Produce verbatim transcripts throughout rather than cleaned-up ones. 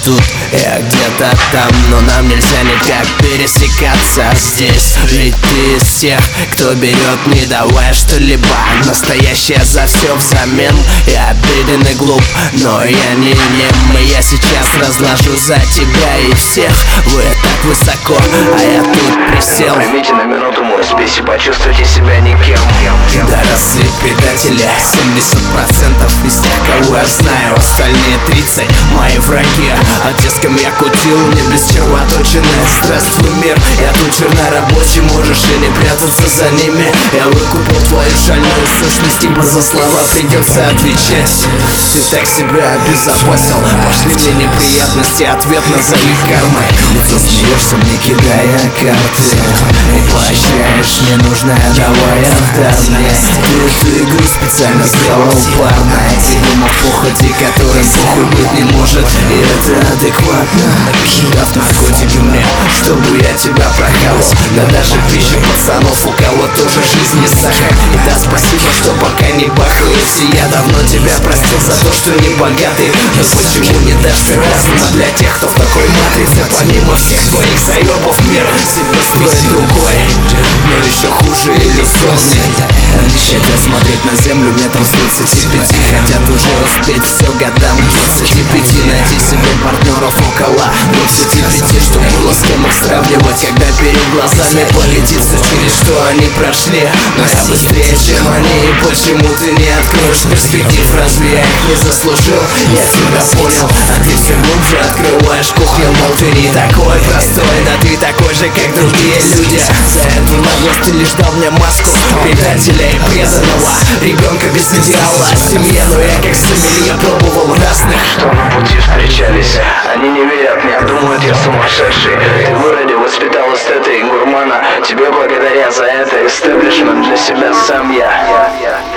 тут, я где-то там, но нам нельзя никак пересекаться здесь. Ведь ты из тех, кто берет, не давая что-либо. Настоящая за все взамен. Я обиден и глуп, но я не нем. И я сейчас разложу за тебя и всех. Вы так высоко, а я тут присел. Примите на минуту мой спесь и почувствуйте себя никем. Да рассвет предателя, семьдесят процентов из тех, кого я знаю. Остальные тридцать мои враги. Отец я кутил, не без червоточины. Здравствуй, мир, я тут чернорабочий. Можешь и не прятаться за ними. Я выкупил твою шальную сущность, ибо за слова придется отвечать. Ты так себя обезопасил. Пошли мне неприятности, ответ назови кармой. Ты смеешься, мне кидая карты и поощряешь ненужное, давай отдай мне. Ты эту игру специально сделал парной. Придумал похоти, которым похуй быть не может. И это адекватно. Дав наркотики мне, чтобы я тебя прокалывал. Да даже пища пацанов, у кого тоже жизнь не сахар. И да, спасибо, что пока не бахаюсь. И я давно тебя простил за то, что не богатый. Но почему не дашься разума для тех, кто в такой матрице? Помимо всех твоих заебов, мир себе строит другой, но еще хуже иллюзорный. Они хотят смотреть на землю метров с тридцати пяти. Хотят уже успеть все годам двадцати пяти. Найти себе партнеров около двадцати пяти, чтобы было с кем их сравнивать, когда перед глазами полетит все, через что они прошли. Но я быстрее, чем они. И почему ты не откроешь перспектив? Разве я их не заслужил? Я тебя понял, а ты все глубже открываешь кухню. Мол, ты не такой простой, да ты такой же, как другие люди. За эту наглость ты лишь дал мне маску предателя и преданного ребенка без идеала о семье. Но я как сомелье пробовал разных. Что на пути встречались, они не верят мне, думают, я сумасшедший. Ты выродил, воспитал эстета и гурмана. Тебе благодаря за это истеблишмент, для себя сам я.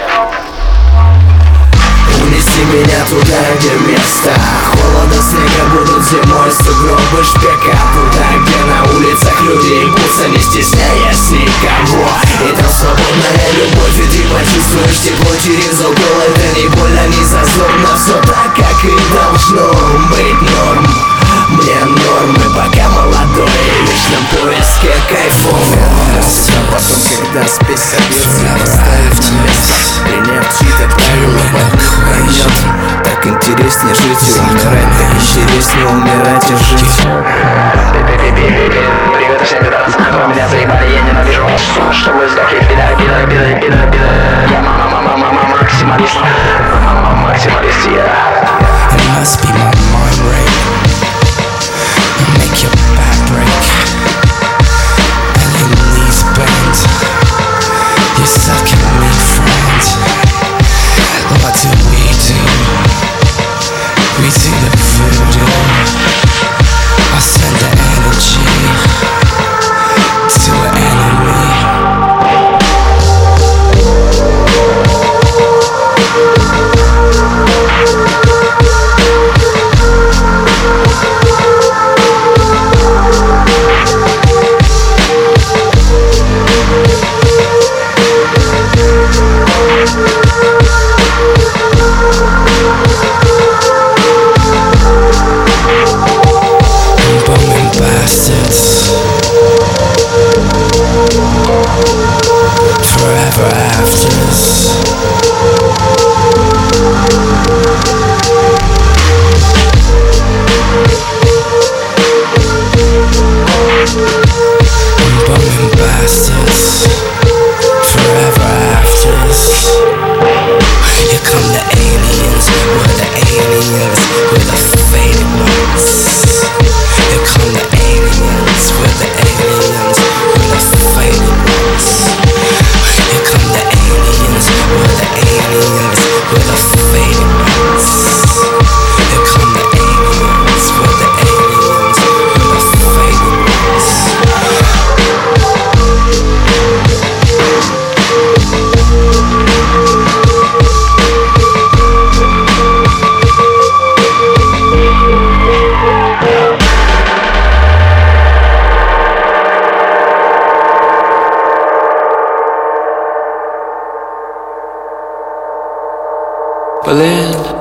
Унеси меня туда, где место холода, снега будут зимой, сугробы шпека. Туда, где на улицах люди ебутся, не стесняясь никого. И там свободная любовь, и ты почувствуешь тепло через угол. Это не больно, не зазорно, все так, как и должно быть норм. Мне нормы, пока молодой, в вечном поиске кайфом. А потом, когда спесь собьется, расставив на место, приняв чьи-то правила, пройдет. Так интереснее жить и умирать, так интереснее умирать и жить. Привет всем пидорасам, которые меня заебали, я ненавижу вас, чтобы вы сдохли, пидор, пидор, пидор, пидор, пидор. Я мама, мама, мама, максималист, мама, максималист, я. It must be my mind rate. Make your back break and your knees bend. You're sucking me, friend. What do we do? We do the voodoo. I send the energy to an enemy. Bastards, forever afters. Bumming bastards, forever afters. Here come the aliens, we're the aliens, we're the faded ones. Here come the aliens, we're the aliens, we're the faded ones. Here come the aliens, we're the aliens, we're the faded ones. Here come the aliens, we're the aliens, we're the faded ones. Блин,